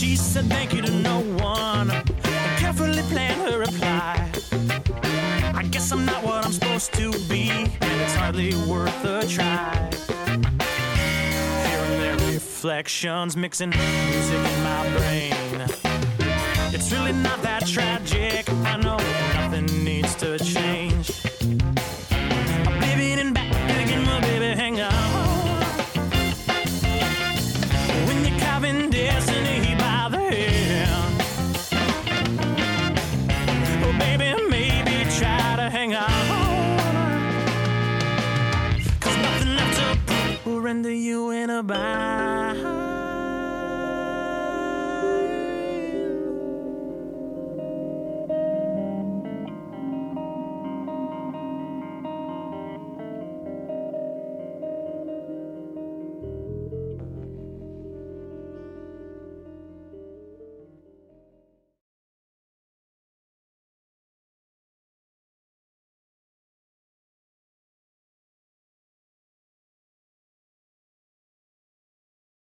She said thank you to no one and carefully planned her reply. I guess I'm not what I'm supposed to be, and it's hardly worth a try. Hearing their reflections, mixing music in my brain. It's really not that tragic, I know nothing needs to change. I'm living in back again, my baby, hang on. When you're carving destiny by the hand, oh baby, maybe try to hang on, 'cause nothing left to render you in a bind.